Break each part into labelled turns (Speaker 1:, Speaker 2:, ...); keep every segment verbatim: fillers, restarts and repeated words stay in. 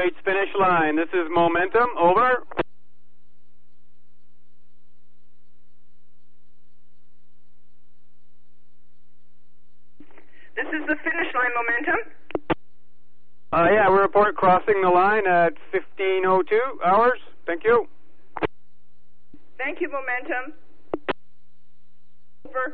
Speaker 1: Straits finish line. This is Momentum. Over.
Speaker 2: This is the finish line, Momentum.
Speaker 1: Uh, yeah, we report crossing the line at fifteen oh two hours. Thank you.
Speaker 2: Thank you, Momentum. Over.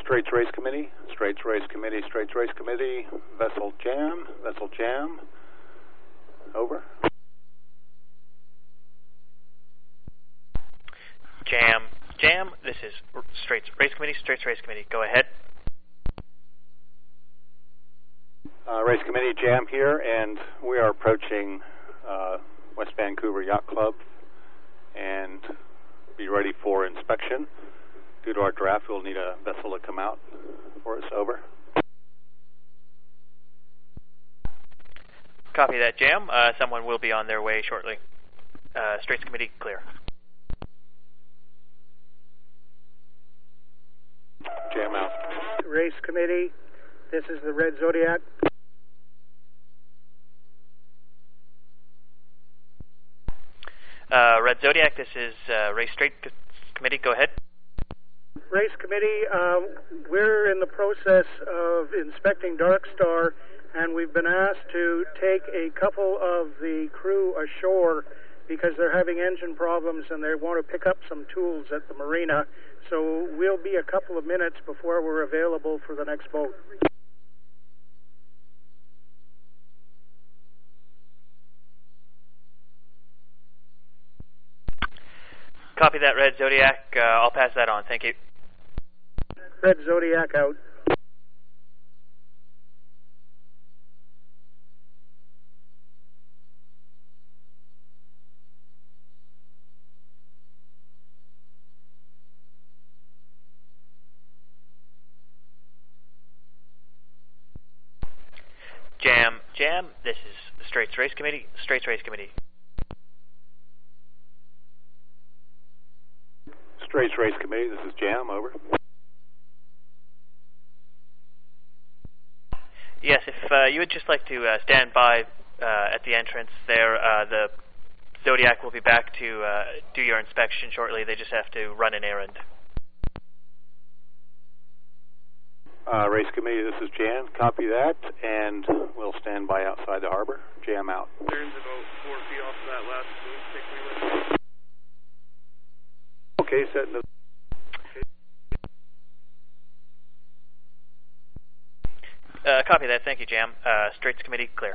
Speaker 3: Straits Race Committee, Straits Race Committee, Straits Race Committee, vessel jam, vessel jam, over.
Speaker 4: Jam, jam, this is Straits Race Committee, Straits Race Committee, go ahead.
Speaker 3: Uh, Race Committee, jam here, and we are approaching uh, West Vancouver Yacht Club and be ready for inspection. Due to our draft, we'll need a vessel to come out for us, over.
Speaker 4: Copy that, Jam. Uh, someone will be on their way shortly. Uh, Straits Committee, clear.
Speaker 3: Jam out.
Speaker 5: Race Committee, this is the Red Zodiac.
Speaker 4: Uh, Red Zodiac, this is uh, Race Straight Committee, go ahead.
Speaker 5: Race Committee, uh, we're in the process of inspecting Dark Star, and we've been asked to take a couple of the crew ashore because they're having engine problems and they want to pick up some tools at the marina. So we'll be a couple of minutes before we're available for the next boat.
Speaker 4: Copy that, Red Zodiac. Uh, I'll pass that on. Thank you.
Speaker 5: Red Zodiac out.
Speaker 4: Jam, Jam, this is the Straits Race Committee, Straits Race Committee.
Speaker 3: Straits Race Committee, this is Jam, over.
Speaker 4: Yes, if uh, you would just like to uh, stand by uh, at the entrance there, uh, the Zodiac will be back to uh, do your inspection shortly. They just have to run an errand.
Speaker 3: Uh, Race Committee, this is Jan. Copy that, and we'll stand by outside the harbor. Jam out.
Speaker 6: Stern's about four feet off of that last boom stick we went.
Speaker 3: Okay, setting the...
Speaker 4: Uh, copy that. Thank you, Jam. Uh, Straits Committee, clear.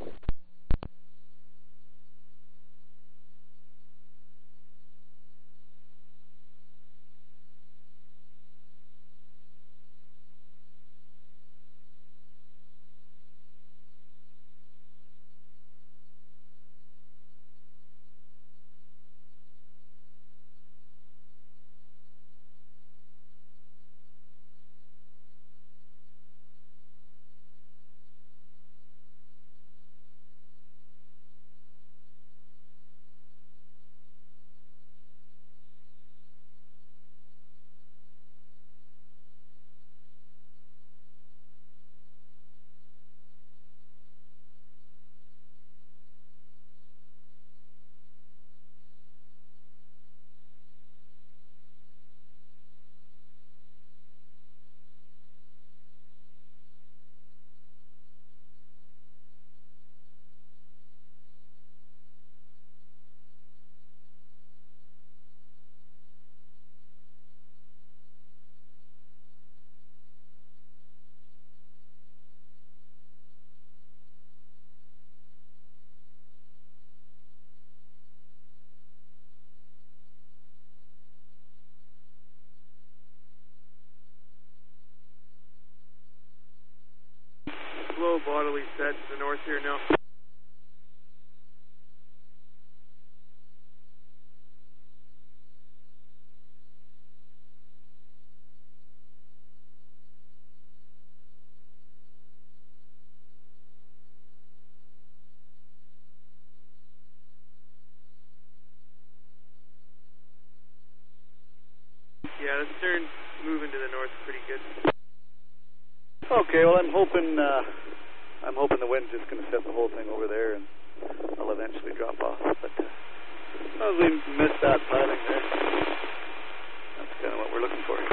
Speaker 6: Slow bodily set to the north here now. Yeah, the stern's moving to the north pretty good.
Speaker 7: Okay, well, I'm hoping uh, I'm hoping the wind's just going to set the whole thing over there, and I'll eventually drop off. But uh, as we missed that piling there, that's kind of what we're looking for.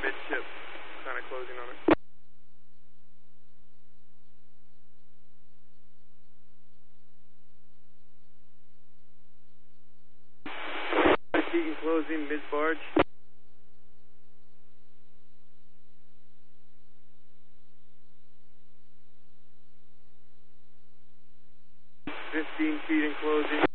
Speaker 6: midship, kind of closing on it. Keegan closing, mid barge. Fifteen feet in closing.